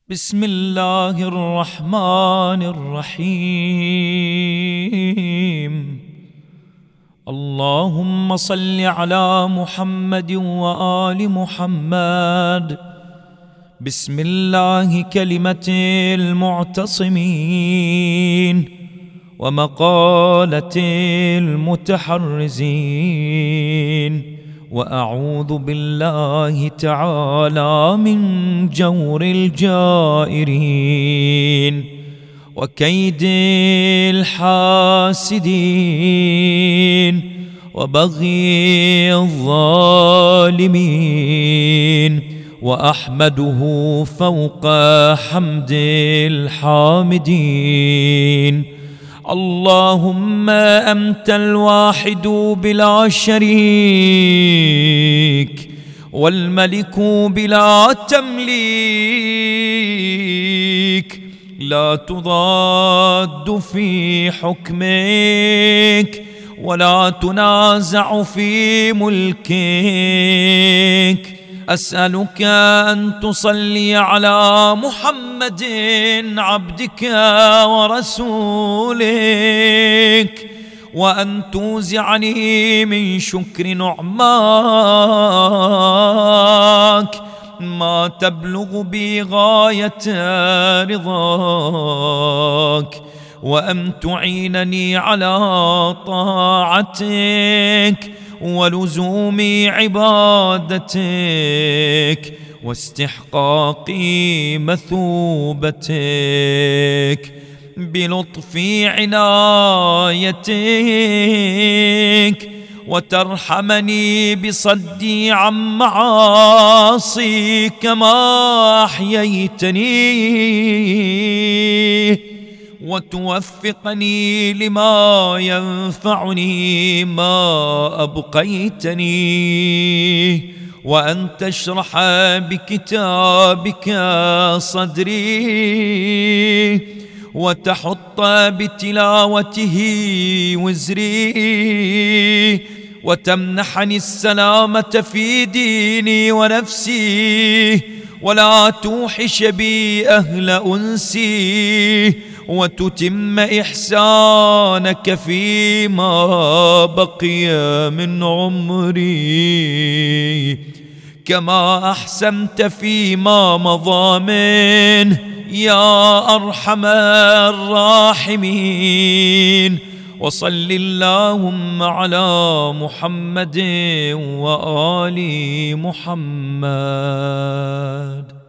بسم الله الرحمن الرحيم. اللهم صل على محمد وآل محمد. بسم الله كلمة المعتصمين ومقالة المتحرزين، وأعوذ بالله تعالى من جور الجائرين وكيد الحاسدين وبغي الظالمين، وأحمده فوق حمد الحامدين. اللهم أنت الواحد بلا شريك، والملك بلا تمليك، لا تضاد في حكمك ولا تنازع في ملكك. أسألك أن تصلي على محمد عبدك ورسولك، وأن توزعني من شكر نعماك ما تبلغ بي غاية رضاك، وأن تعينني على طاعتك ولزوم عبادتك واستحقاق مثوبتك بلطف عنايتك، وترحمني بصدي عن معاصيك ما أحييتني، وتوفقني لما ينفعني ما أبقيتني، وأن تشرح بكتابك صدري، وتحط بتلاوته وزري، وتمنحني السلامة في ديني ونفسي، ولا توحش بي أهل أنسي، وتتم إحسانك فيما بقي من عمري كما أحسنت فيما مضى منه يا أرحم الراحمين. وصل اللهم على محمد وآل محمد.